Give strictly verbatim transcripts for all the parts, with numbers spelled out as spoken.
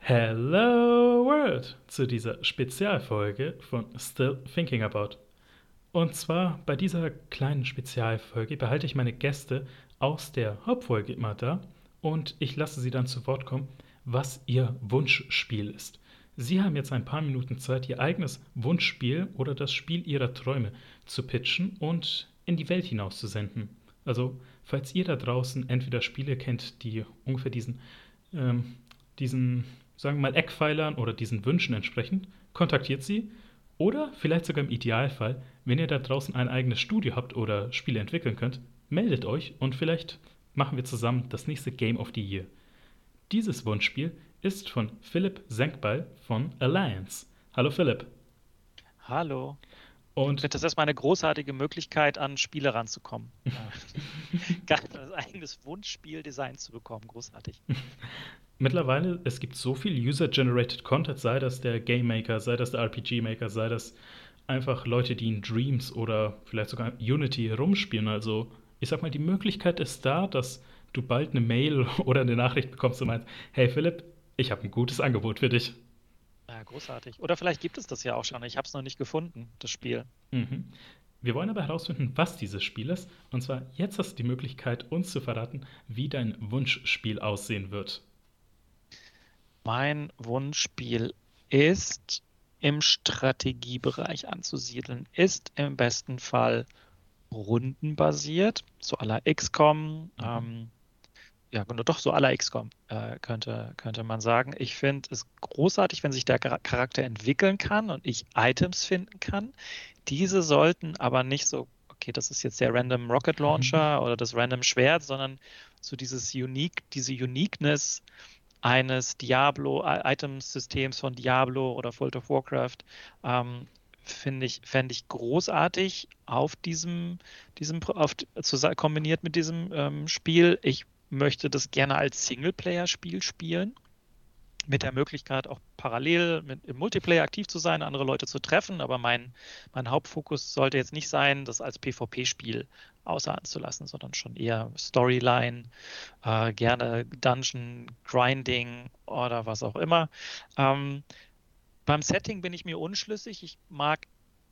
Hello World zu dieser Spezialfolge von Still Thinking About. Und zwar bei dieser kleinen Spezialfolge behalte ich meine Gäste aus der Hauptfolge immer da und ich lasse sie dann zu Wort kommen, was ihr Wunschspiel ist. Sie haben jetzt ein paar Minuten Zeit, ihr eigenes Wunschspiel oder das Spiel ihrer Träume zu pitchen und in die Welt hinauszusenden. Also, falls ihr da draußen entweder Spiele kennt, die ungefähr diesen, ähm, diesen, sagen wir mal, Eckpfeilern oder diesen Wünschen entsprechen, kontaktiert sie. Oder vielleicht sogar im Idealfall, wenn ihr da draußen ein eigenes Studio habt oder Spiele entwickeln könnt, meldet euch und vielleicht machen wir zusammen das nächste Game of the Year. Dieses Wunschspiel ist von Philipp Senkbeil von Alliance. Hallo Philipp. Hallo. Ich Und finde das erstmal eine großartige Möglichkeit, an Spiele ranzukommen. Gar ein eigenes Wunschspiel-Design zu bekommen. Großartig. mittlerweile, es gibt so viel User-Generated Content, sei das der Game Maker, sei das der R P G Maker, sei das einfach Leute, die in Dreams oder vielleicht sogar Unity rumspielen. Also ich sag mal, die Möglichkeit ist da, dass du bald eine Mail oder eine Nachricht bekommst und meinst, hey Philipp, ich habe ein gutes Angebot für dich. Ja, großartig. Oder vielleicht gibt es das ja auch schon. Ich habe es noch nicht gefunden, das Spiel. Mhm. Wir wollen aber herausfinden, was dieses Spiel ist. Und zwar jetzt hast du die Möglichkeit, uns zu verraten, wie dein Wunschspiel aussehen wird. Mein Wunschspiel ist im Strategiebereich anzusiedeln, ist im besten Fall rundenbasiert, so à la X COM. Mhm. Ähm, ja, genau, doch so à la X COM, äh, könnte, könnte man sagen. Ich finde es großartig, wenn sich der Char- Charakter entwickeln kann und ich Items finden kann. Diese sollten aber nicht so, okay, das ist jetzt der Random Rocket Launcher oder das Random Schwert, sondern so dieses Unique, diese Uniqueness eines Diablo-Item-Systems von Diablo oder World of Warcraft, ähm, finde ich, fände ich großartig auf diesem, diesem auf, zu, kombiniert mit diesem ähm, Spiel. Ich möchte das gerne als Singleplayer-Spiel spielen, mit der Möglichkeit auch parallel mit, im Multiplayer aktiv zu sein, andere Leute zu treffen, aber mein, mein Hauptfokus sollte jetzt nicht sein, das als PvP-Spiel außerhalb zu lassen, sondern schon eher Storyline, äh, gerne Dungeon, Grinding oder was auch immer. Ähm, beim Setting bin ich mir unschlüssig. Ich mag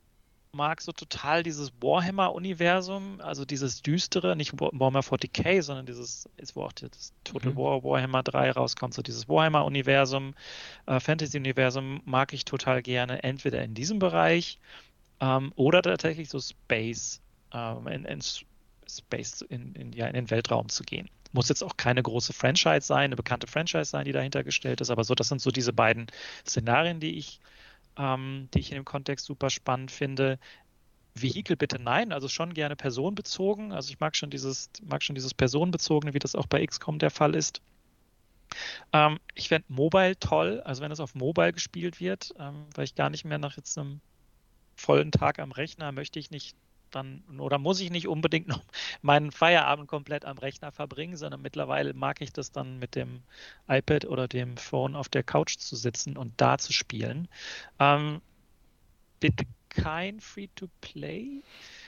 mag so total dieses Warhammer-Universum, also dieses düstere, nicht Warhammer forty K, sondern dieses, ist wo auch das Total Mhm. War Warhammer drei rauskommt, so dieses Warhammer-Universum, äh, Fantasy-Universum mag ich total gerne, entweder in diesem Bereich ähm, oder tatsächlich so Space, ähm, in, in Space, in, in, ja, in den Weltraum zu gehen. Muss jetzt auch keine große Franchise sein, eine bekannte Franchise sein, die dahinter gestellt ist, aber so, das sind so diese beiden Szenarien, die ich, ähm, die ich in dem Kontext super spannend finde. Vehikel bitte nein, also schon gerne personenbezogen. Also ich mag schon dieses, mag schon dieses personenbezogene, wie das auch bei X COM der Fall ist. Ähm, ich fände Mobile toll, also wenn es auf Mobile gespielt wird, ähm, weil ich gar nicht mehr nach jetzt einem vollen Tag am Rechner möchte ich nicht dann oder muss ich nicht unbedingt noch meinen Feierabend komplett am Rechner verbringen, sondern mittlerweile mag ich das dann mit dem iPad oder dem Phone auf der Couch zu sitzen und da zu spielen. Ähm, bitte kein Free-to-Play,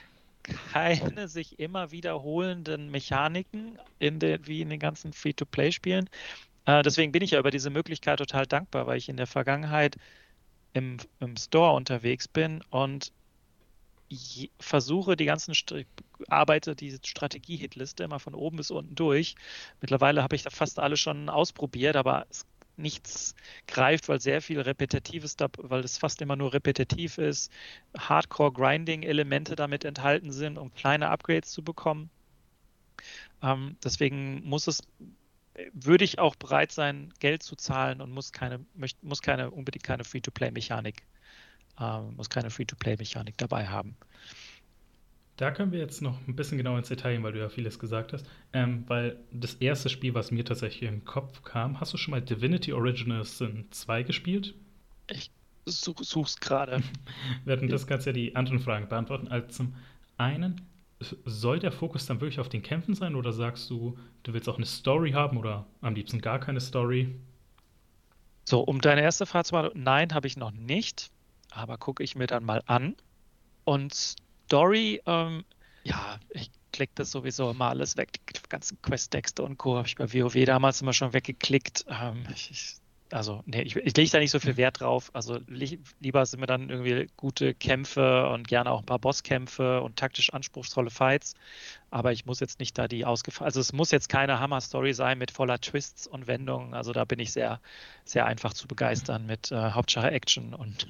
keine sich immer wiederholenden Mechaniken in der, wie in den ganzen Free-to-Play-Spielen. Äh, deswegen bin ich ja über diese Möglichkeit total dankbar, weil ich in der Vergangenheit im, im Store unterwegs bin und je, versuche die ganzen, St arbeite die Strategie-Hitliste immer von oben bis unten durch. Mittlerweile habe ich da fast alle schon ausprobiert, aber es, nichts greift, weil sehr viel Repetitives, da, weil es fast immer nur repetitiv ist, Hardcore-Grinding-Elemente damit enthalten sind, um kleine Upgrades zu bekommen. Ähm, deswegen muss es, würde ich auch bereit sein, Geld zu zahlen und muss keine, möcht, muss keine, unbedingt keine Free-to-Play-Mechanik, ähm, muss keine Free-to-Play-Mechanik dabei haben. Da können wir jetzt noch ein bisschen genauer ins Detail gehen, weil du ja vieles gesagt hast. Ähm, weil das erste Spiel, was mir tatsächlich in den Kopf kam, hast du schon mal Divinity Original Sin zwei gespielt? Ich such, such's gerade. Während das kannst du ja die anderen Fragen beantworten. Also zum einen, soll der Fokus dann wirklich auf den Kämpfen sein oder sagst du, du willst auch eine Story haben oder am liebsten gar keine Story? So, um deine erste Frage zu beantworten, nein, habe ich noch nicht, aber gucke ich mir dann mal an. Und Story, ähm, ja, ich klicke das sowieso immer alles weg. Die ganzen Quest-Texte und Co. habe ich bei WoW damals immer schon weggeklickt. Ähm, ich, ich Also, nee, ich, ich lege da nicht so viel Wert drauf. Also li lieber sind mir dann irgendwie gute Kämpfe und gerne auch ein paar Bosskämpfe und taktisch anspruchsvolle Fights. Aber ich muss jetzt nicht da die ausgefallen. Also es muss jetzt keine Hammer-Story sein mit voller Twists und Wendungen. Also da bin ich sehr, sehr einfach zu begeistern mit äh, Hauptsache Action und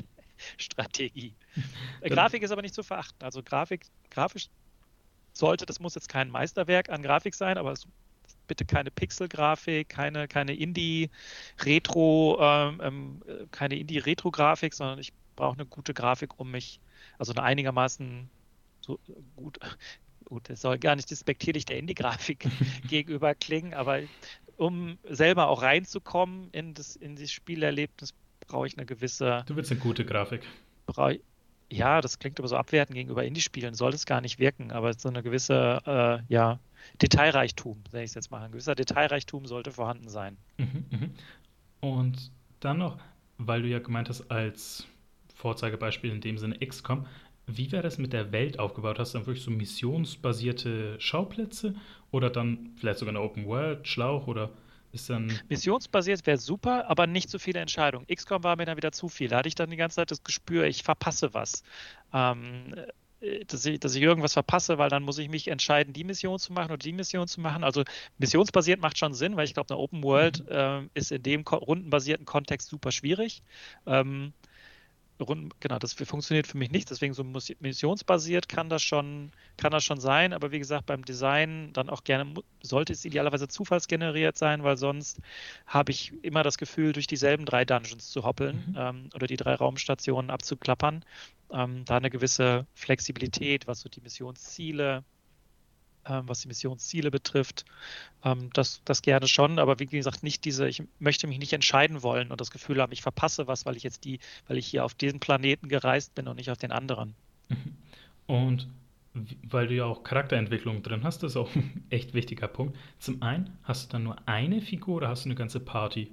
Strategie. Äh, Dann, Grafik ist aber nicht zu verachten. Also Grafik, grafisch sollte, das muss jetzt kein Meisterwerk an Grafik sein, aber es bitte keine Pixel-Grafik, keine, keine Indie-Retro, ähm, ähm, äh, keine Indie-Retro-Grafik, sondern ich brauche eine gute Grafik, um mich, also eine einigermaßen so gut, gut, das soll gar nicht despektierlich der Indie-Grafik gegenüber klingen, aber um selber auch reinzukommen in das, in das Spielerlebnis, brauche ich eine gewisse, du willst eine gute Grafik. brauche ich, ja, das klingt aber so abwertend gegenüber Indie-Spielen, soll es gar nicht wirken, aber so eine gewisse, äh, ja, Detailreichtum, sage ich es jetzt mal. Ein gewisser Detailreichtum sollte vorhanden sein. Mhm, mhm. Und dann noch, weil du ja gemeint hast, als Vorzeigebeispiel in dem Sinne X COM, wie wäre das mit der Welt aufgebaut? Hast du dann wirklich so missionsbasierte Schauplätze oder dann vielleicht sogar eine Open World, Schlauch oder ist dann. Missionsbasiert wäre super, aber nicht so viele Entscheidungen. X COM war mir dann wieder zu viel. Da hatte ich dann die ganze Zeit das Gespür, ich verpasse was. Ähm, äh, dass ich, dass ich irgendwas verpasse, weil dann muss ich mich entscheiden, die Mission zu machen oder die Mission zu machen. Also missionsbasiert macht schon Sinn, weil ich glaube, eine Open World Mhm. äh, ist in dem ko rundenbasierten Kontext super schwierig. Ähm, Runden, genau, das funktioniert für mich nicht. Deswegen so missionsbasiert kann das schon, kann das schon sein. Aber wie gesagt, beim Design dann auch gerne, sollte es idealerweise zufallsgeneriert sein, weil sonst habe ich immer das Gefühl, durch dieselben drei Dungeons zu hoppeln Mhm. ähm, oder die drei Raumstationen abzuklappern. Ähm, da eine gewisse Flexibilität, was so die Missionsziele, ähm, was die Missionsziele betrifft. Ähm, das, das gerne schon, aber wie gesagt, nicht diese, ich möchte mich nicht entscheiden wollen und das Gefühl haben, ich verpasse was, weil ich jetzt die, weil ich hier auf diesen Planeten gereist bin und nicht auf den anderen. Mhm. Und w- weil du ja auch Charakterentwicklung drin hast, das ist auch ein echt wichtiger Punkt. Zum einen, hast du dann nur eine Figur oder hast du eine ganze Party?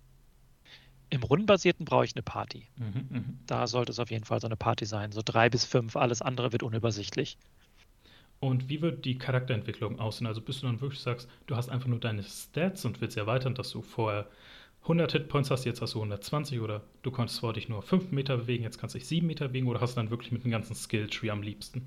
Im Rundenbasierten brauche ich eine Party. Mhm, mhm. Da sollte es auf jeden Fall so eine Party sein. So drei bis fünf, alles andere wird unübersichtlich. Und wie wird die Charakterentwicklung aussehen? Also bis du dann wirklich sagst, du hast einfach nur deine Stats und willst sie erweitern, dass du vorher hundert Hitpoints hast, jetzt hast du hundertzwanzig oder du konntest vorher dich nur fünf Meter bewegen, jetzt kannst du dich sieben Meter bewegen oder hast du dann wirklich mit dem ganzen Skilltree am liebsten?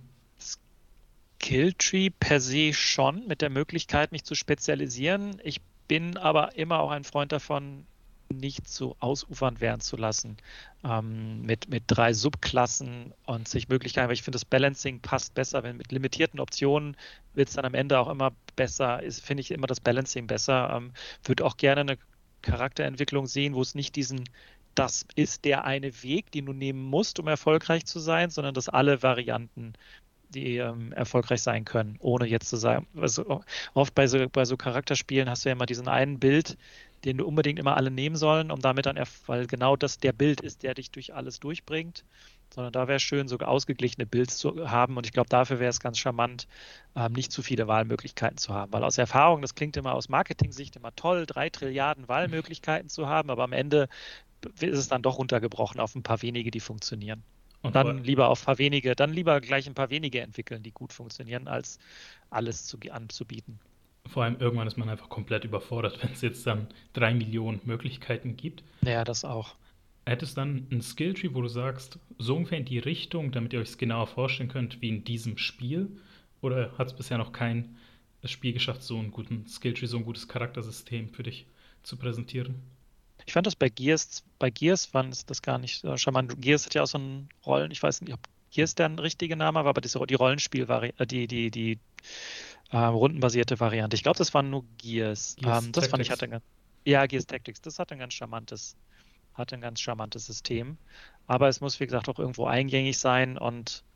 Skilltree per se schon, mit der Möglichkeit, mich zu spezialisieren. Ich bin aber immer auch ein Freund davon, nicht so ausufernd werden zu lassen, ähm, mit, mit drei Subklassen und sich Möglichkeiten, weil ich finde, das Balancing passt besser, wenn mit limitierten Optionen wird es dann am Ende auch immer besser, ist, finde ich immer das Balancing besser. Ähm, würde auch gerne eine Charakterentwicklung sehen, wo es nicht diesen, das ist der eine Weg, den du nehmen musst, um erfolgreich zu sein, sondern dass alle Varianten die ähm, erfolgreich sein können, ohne jetzt zu sagen, also oft bei so, bei so Charakterspielen hast du ja immer diesen einen Bild, den du unbedingt immer alle nehmen sollen, um damit dann, weil genau das der Bild ist, der dich durch alles durchbringt, sondern da wäre es schön, so ausgeglichene Builds zu haben und ich glaube, dafür wäre es ganz charmant, ähm, nicht zu viele Wahlmöglichkeiten zu haben, weil aus Erfahrung, das klingt immer aus Marketing-Sicht immer toll, drei Trilliarden Wahlmöglichkeiten zu haben, aber am Ende ist es dann doch runtergebrochen auf ein paar wenige, die funktionieren. Und vor, Dann lieber auf ein paar wenige, dann lieber gleich ein paar wenige entwickeln, die gut funktionieren, als alles zu, anzubieten. vor allem irgendwann ist man einfach komplett überfordert, wenn es jetzt dann drei Millionen Möglichkeiten gibt. Ja, das auch. Hättest dann ein Skilltree, wo du sagst, so ungefähr in die Richtung, damit ihr euch es genauer vorstellen könnt, wie in diesem Spiel? Oder hat es bisher noch kein Spiel geschafft, so einen guten Skilltree, so ein gutes Charaktersystem für dich zu präsentieren? Ich fand das bei Gears, bei Gears fand es das gar nicht so charmant. Gears hat ja auch so einen Rollen, ich weiß nicht, ob Gears der richtige Name war, aber diese, die Rollenspiel, die, die, die äh, rundenbasierte Variante. Ich glaube, das waren nur Gears. Gears Ähm, das fand ich Tactics. hatte ein, ganz- ja, Gears Tactics, das hat ein ganz charmantes, hat ein ganz charmantes System. Aber es muss, wie gesagt, auch irgendwo eingängig sein und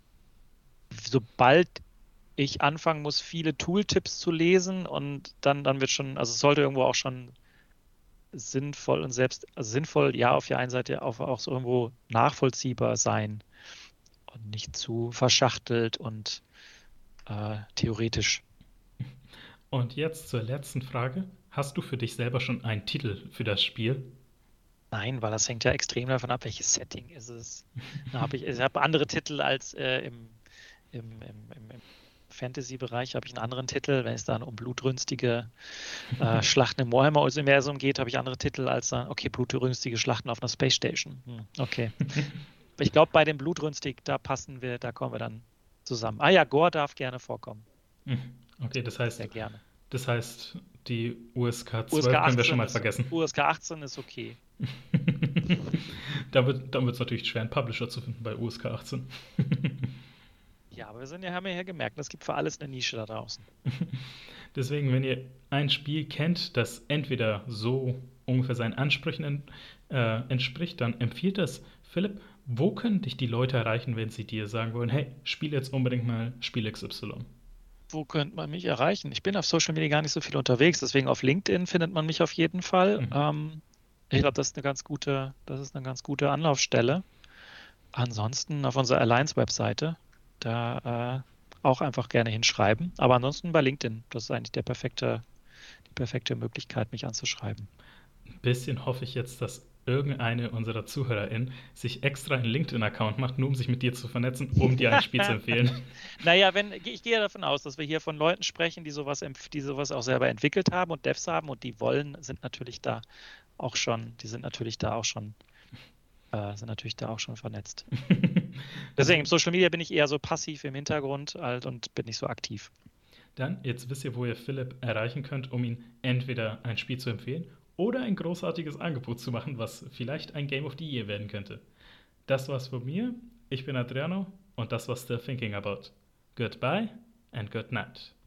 sobald ich anfangen muss, viele Tooltips zu lesen und dann, dann wird schon, also es sollte irgendwo auch schon sinnvoll und selbst, also sinnvoll, ja, auf der einen Seite auch, auch so irgendwo nachvollziehbar sein und nicht zu verschachtelt und äh, theoretisch. Und jetzt zur letzten Frage. Hast du für dich selber schon einen Titel für das Spiel? Nein, weil das hängt ja extrem davon ab, welches Setting ist es. Da habe ich, ich habe andere Titel als äh, im, im, im, im, im Fantasy-Bereich habe ich einen anderen Titel. Wenn es dann um blutrünstige äh, Schlachten im Warhammer-Universum geht, habe ich andere Titel als dann, okay, blutrünstige Schlachten auf einer Space Station. Hm, okay. Ich glaube, bei dem blutrünstig, da passen wir, da kommen wir dann zusammen. Ah ja, Gore darf gerne vorkommen. Okay, das heißt, Sehr gerne. das heißt, die U S K U S zwölf K können wir schon mal ist, vergessen. U S K achtzehn ist okay. Da wird es natürlich schwer, einen Publisher zu finden bei U S K achtzehn. Ja, aber wir sind ja, haben ja gemerkt, es gibt für alles eine Nische da draußen. Deswegen, wenn ihr ein Spiel kennt, das entweder so ungefähr seinen Ansprüchen äh, entspricht, dann empfiehlt das. Philipp, wo können dich die Leute erreichen, wenn sie dir sagen wollen, hey, spiel jetzt unbedingt mal Spiel X Y? Wo könnte man mich erreichen? Ich bin auf Social Media gar nicht so viel unterwegs, deswegen auf LinkedIn findet man mich auf jeden Fall. Mhm. Ähm, ich glaube, das ist eine ganz gute, das ist eine ganz gute Anlaufstelle. Ansonsten auf unserer Alliance-Webseite, da äh, auch einfach gerne hinschreiben. Aber ansonsten bei LinkedIn, das ist eigentlich der perfekte, die perfekte Möglichkeit, mich anzuschreiben. Ein bisschen hoffe ich jetzt, dass irgendeine unserer ZuhörerInnen sich extra einen LinkedIn-Account macht, nur um sich mit dir zu vernetzen, um dir ein Spiel zu empfehlen. Naja, wenn, ich gehe davon aus, dass wir hier von Leuten sprechen, die sowas, die sowas auch selber entwickelt haben und Devs haben und die wollen, sind natürlich da auch schon, die sind natürlich da auch schon, äh, sind natürlich da auch schon vernetzt. Deswegen im Social Media bin ich eher so passiv im Hintergrund halt und bin nicht so aktiv. Dann, jetzt wisst ihr, wo ihr Philipp erreichen könnt, um ihn entweder ein Spiel zu empfehlen oder ein großartiges Angebot zu machen, was vielleicht ein Game of the Year werden könnte. Das war's von mir. Ich bin Adriano und das war Still Thinking About. Goodbye and good night.